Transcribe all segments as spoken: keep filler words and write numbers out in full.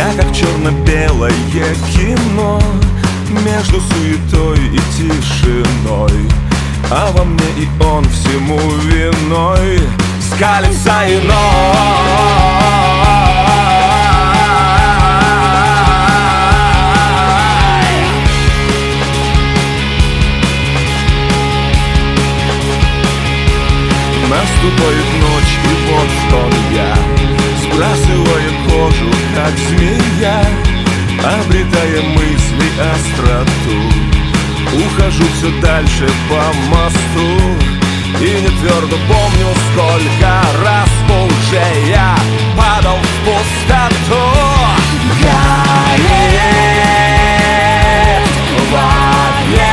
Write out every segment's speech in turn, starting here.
Я как черно-белое кино между суетой и тишиной, а во мне и он всему виной. Скалится иной. Наступает ночь, и вот он я, сбрасывая кожу, как змея, обретая мысли остроту. Ухожу все дальше по мосту и не твердо помню, сколько раз уже я падал в пустоту. Горит в огне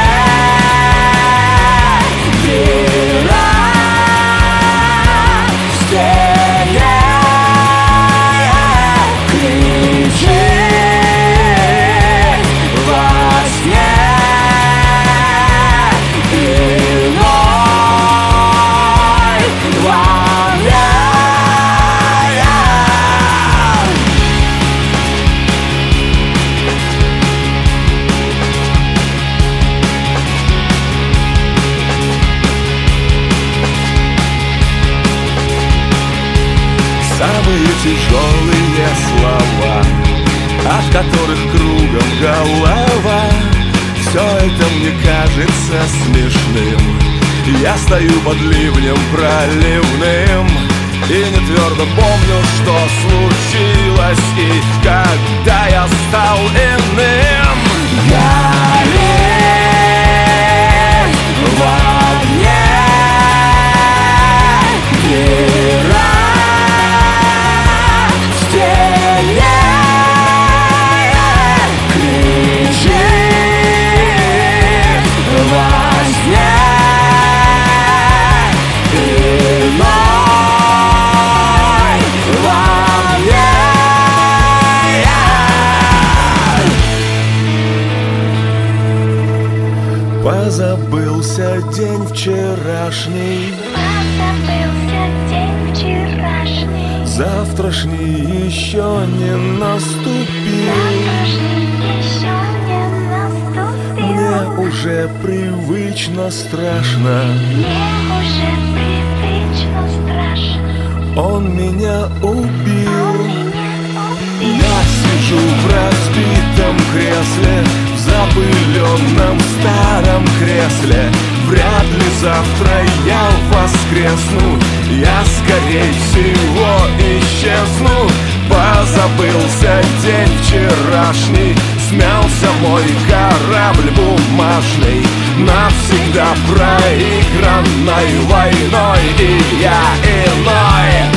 дыра в стене, кричит во сне иной во мне. Самые тяжелые слова, от которых кругом голова, все это мне кажется смешным. Я стою под ливнем проливным и не твердо помню, что случилось и когда я стал иным. Горит в огне дыра в стене, кричит во сне иной во мне. Позабылся день вчерашний, Позабылся день вчерашний, завтрашний еще не наступил. завтрашний еще не наступил. Мне уже привычно страшно, Мне уже привычно страшно. он меня убил. Меня убил. Я сижу в разбитом кресле, в запыленном старом кресле. Вряд ли завтра я воскресну, я скорей всего исчезну. Позабылся день вчерашний, смялся мой корабль бумажный, навсегда проигранной войной, и я иной.